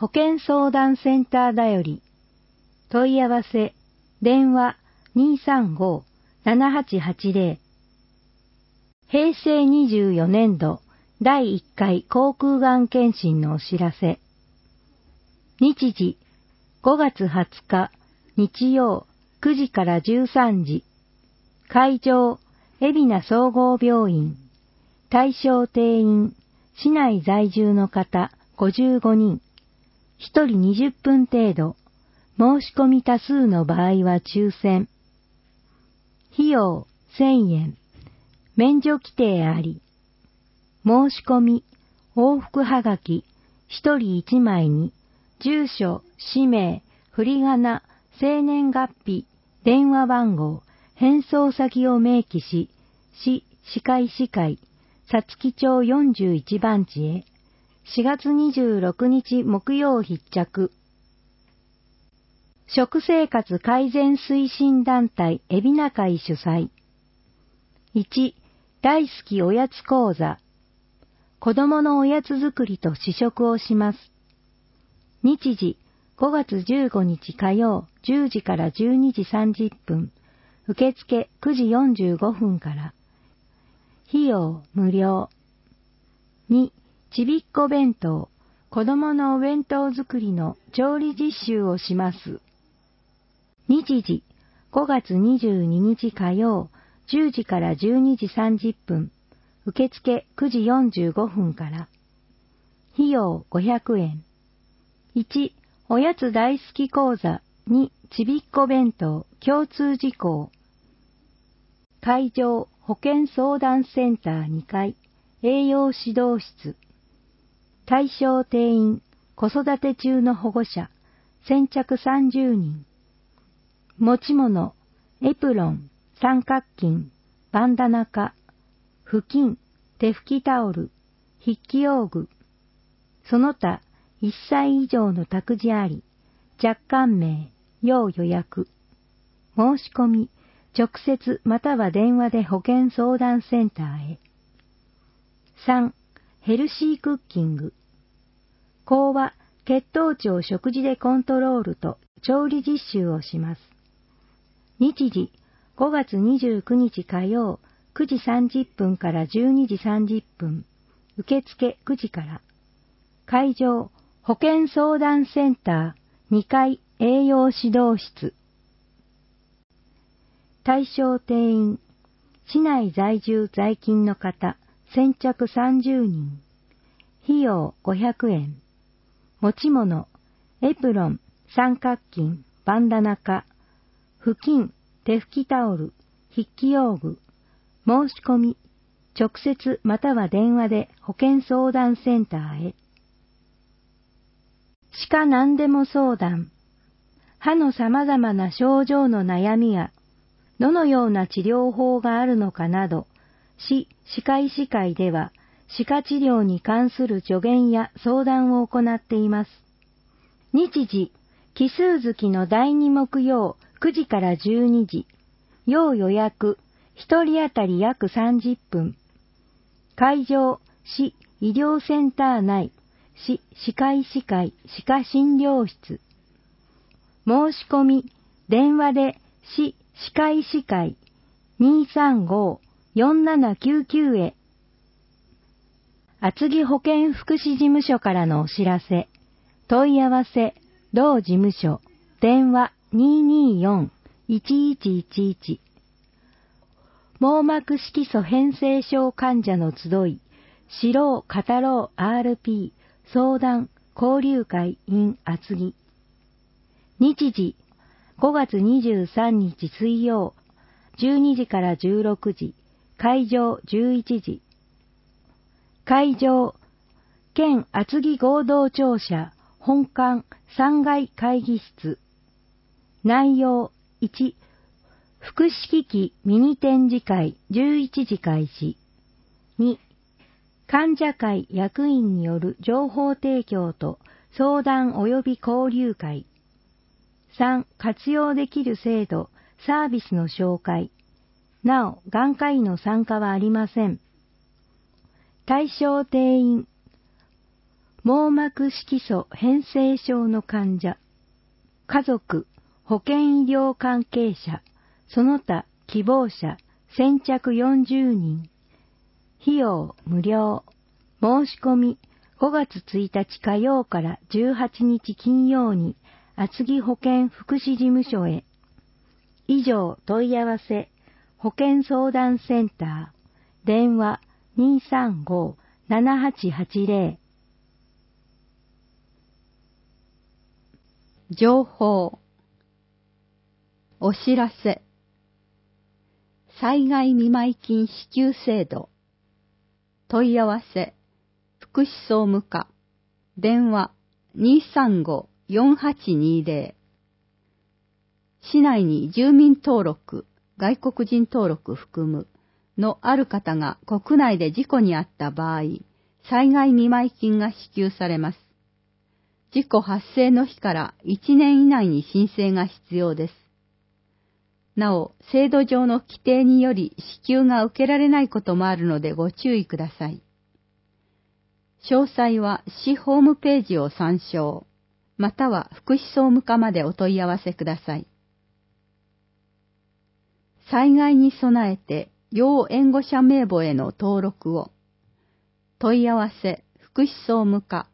保健相談センターだより。問い合わせ、電話235-7880。平成24年度第1回口腔がん検診のお知らせ。日時、5月20日、日曜、9時から13時。会場、海老名総合病院。対象定員、市内在住の方55人。1人20分程度。申し込み多数の場合は抽選。費用1000円。免除規定あり。申し込み、往復はがき、1人1枚に、住所、氏名、振り仮名、生年月日、電話番号、返送先を明記し、市歯科医師会、皐月町41番地へ、4月26日木曜必着。食生活改善推進団体海老名会主催。1、大好きおやつ講座。子供のおやつ作りと試食をします。日時、5月15日火曜10時から12時30分。受付9時45分から。費用無料。2、ちびっこ弁当。子供のお弁当作りの調理実習をします。日時、5月22日火曜10時から12時30分。受付9時45分から。費用500円。1、おやつ大好き講座。2、ちびっこ弁当共通事項。会場、保健相談センター2階、栄養指導室。対象定員、子育て中の保護者、先着30人。持ち物、エプロン、三角巾、バンダナカ、布巾、手拭きタオル、筆記用具。その他、1歳以上の託児あり、若干名、要予約。申し込み、直接または電話で保健相談センターへ。3、ヘルシークッキング。講話、血糖値を食事でコントロールと調理実習をします。日時、5月29日火曜、9時30分から12時30分。受付9時から。会場、保健相談センター2階栄養指導室。対象定員、市内在住在勤の方、先着30人。費用500円。持ち物、エプロン、三角巾、バンダナカ、布巾、手拭きタオル、筆記用具。申し込み、直接または電話で保健相談センターへ。歯科何でも相談。歯の様々な症状の悩みや、どのような治療法があるのかなど、市歯科医師会では、歯科治療に関する助言や相談を行っています。日時、奇数月の第2木曜9時から12時。要予約、1人当たり約30分。会場、市医療センター内、市歯科医師会歯科診療室。申し込み、電話で市歯科医師会 235-4799 へ。厚木保健福祉事務所からのお知らせ。問い合わせ、同事務所、電話224-1111。網膜色素変性症患者の集い、知ろう語ろう RP 相談交流会 in 厚木。日時、5月23日水曜、12時から16時、会場11時。会場、県厚木合同庁舎、本館3階会議室。内容1、福祉機器ミニ展示会11時開始。2、患者会役員による情報提供と相談及び交流会。3、活用できる制度、サービスの紹介。なお、眼科医の参加はありません。対象定員。 網膜色素変性症の患者、家族、保健医療関係者、その他希望者、先着40人。費用無料。申し込み5月1日火曜から18日金曜に厚木保健福祉事務所へ。以上問い合わせ、保健相談センター、電話235-7880。 情報、お知らせ、災害見舞金支給制度、問い合わせ、福祉総務課、電話235-4820。市内に住民登録、外国人登録含むのある方が国内で事故に遭った場合、災害見舞金が支給されます。事故発生の日から1年以内に申請が必要です。なお、制度上の規定により支給が受けられないこともあるのでご注意ください。詳細は市ホームページを参照、または福祉総務課までお問い合わせください。災害に備えて要援護者名簿への登録を。問い合わせ福祉総務課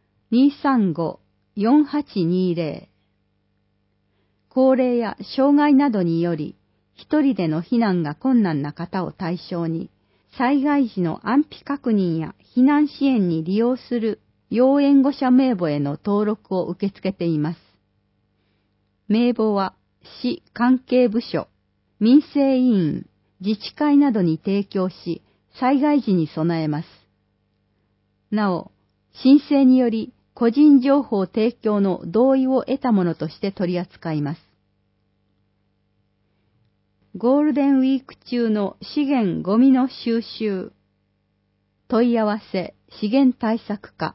235-4820。高齢や障害などにより一人での避難が困難な方を対象に、災害時の安否確認や避難支援に利用する要援護者名簿への登録を受け付けています。名簿は市関係部署、民生委員、自治会などに提供し、災害時に備えます。なお、申請により個人情報提供の同意を得たものとして取り扱います。ゴールデンウィーク中の資源ゴミの収集。問い合わせ資源対策課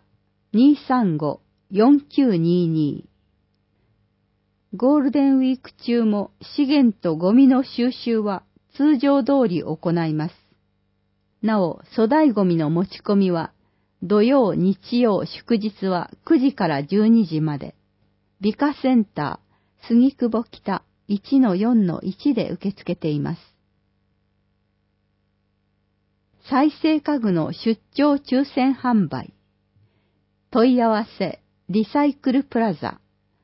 235-4922。ゴールデンウィーク中も資源とゴミの収集は通常通り行います。なお、粗大ゴミの持ち込みは土曜、日曜、祝日は9時から12時まで、美化センター、杉久保北 1-4-1 で受け付けています。再生家具の出張抽選販売。問い合わせ、リサイクルプラザ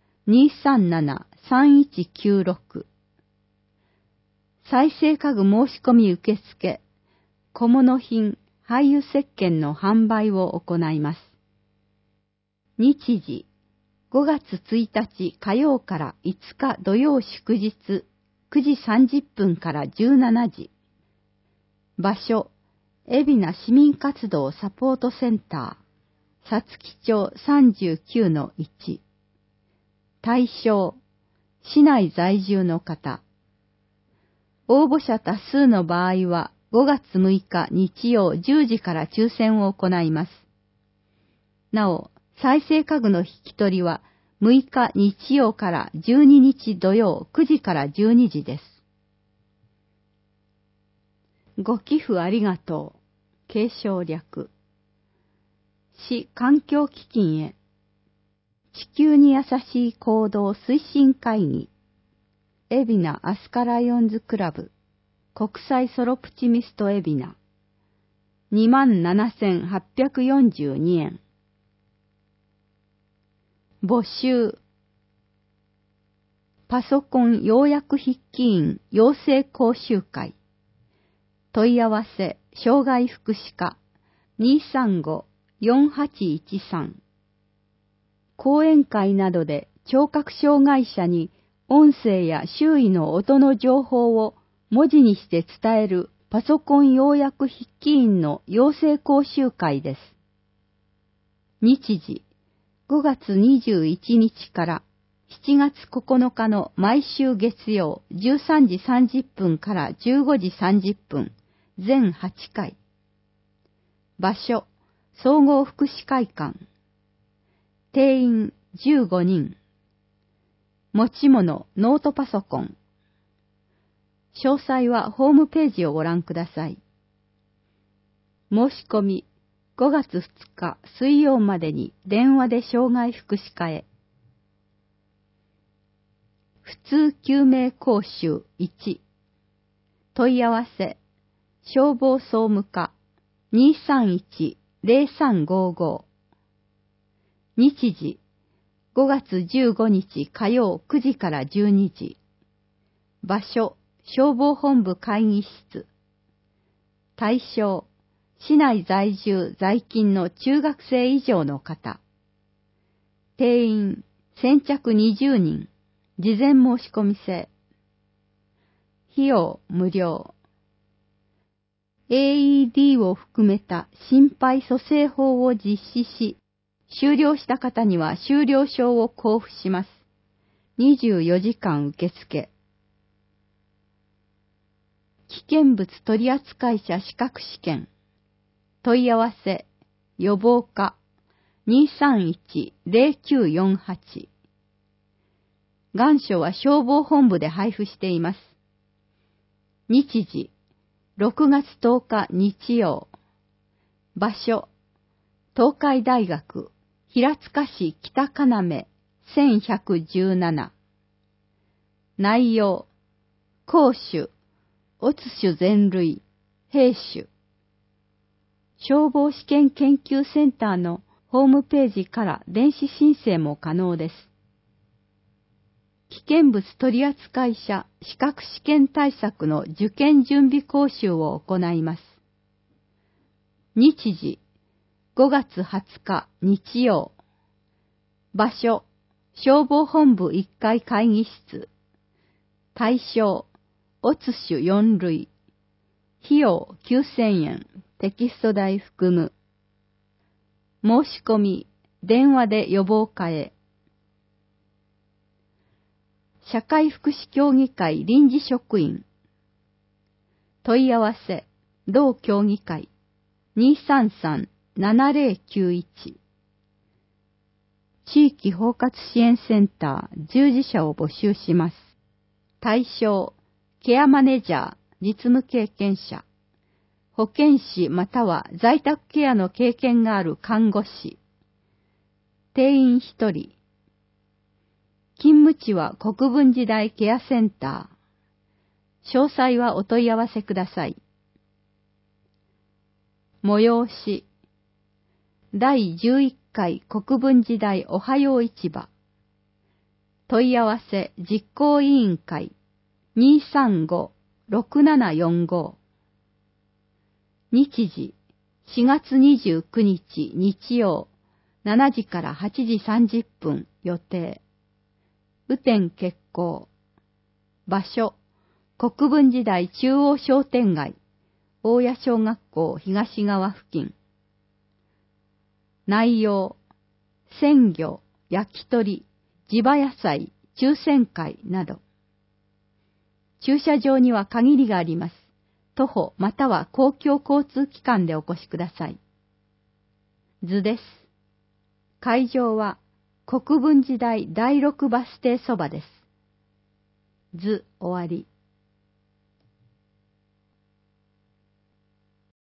237-3196。再生家具申し込み受付、小物品、廃油石鹸の販売を行います。日時、5月1日火曜から5日土曜祝日、9時30分から17時。場所、海老名市民活動サポートセンター、さつき町 39-1。対象、市内在住の方。応募者多数の場合は5月6日日曜10時から抽選を行います。なお、再生家具の引き取りは6日日曜から12日土曜9時から12時です。ご寄付ありがとう。継承略。市環境基金へ。地球に優しい行動推進会議。海老名アスカライオンズクラブ。国際ソロプチミスト海老名。27,842円。募集。パソコン要約筆記員養成講習会。問い合わせ、障害福祉課235-4813。講演会などで聴覚障害者に音声や周囲の音の情報を文字にして伝えるパソコン要約筆記員の養成講習会です。日時、5月21日から7月9日の毎週月曜13時30分から15時30分、全8回。場所、総合福祉会館。定員15人。持ち物、ノートパソコン。詳細はホームページをご覧ください。申し込み、 5月2日水曜までに電話で障害福祉課へ。普通救命講習1。問い合わせ、消防総務課 231-0355。日時、5月15日火曜9時から12時。場所、消防本部会議室。対象、市内在住在勤の中学生以上の方。定員、先着20人。事前申し込み制。費用、無料。AED を含めた心肺蘇生法を実施し、終了した方には終了証を交付します。24時間受付。危険物取扱者資格試験。問い合わせ、予防課 231-0948。願書は消防本部で配布しています。日時、6月10日日曜。場所、東海大学、平塚市北要1117。内容、講習、オツ種全類、兵種。消防試験研究センターのホームページから電子申請も可能です。危険物取扱者資格試験対策の受験準備講習を行います。日時、5月20日日曜。場所、消防本部1階会議室。対象、オツ種4類。費用9000円、テキスト代含む。申し込み、電話で予防課へ。社会福祉協議会臨時職員。問い合わせ、同協議会 233-7091。地域包括支援センター従事者を募集します。対象、ケアマネジャー、実務経験者。保健師または在宅ケアの経験がある看護師。定員1人。勤務地は国分寺台ケアセンター。詳細はお問い合わせください。催し。第11回国分寺台おはよう市場。問い合わせ実行委員会 235-6745。日時、4月29日日曜、7時から8時30分予定。雨天決行。場所、国分寺台中央商店街、大谷小学校東側付近。内容、鮮魚、焼き鳥、地場野菜、抽選会など。駐車場には限りがあります。徒歩または公共交通機関でお越しください。図です。会場は国分寺台第6バス停そばです。図終わり。